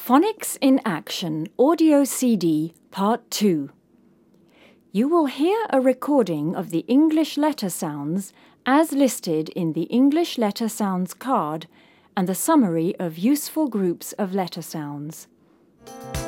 Phonics in Action Audio CD Part 2. You will hear a recording of the English letter sounds as listed in the English letter sounds card and the summary of useful groups of letter sounds.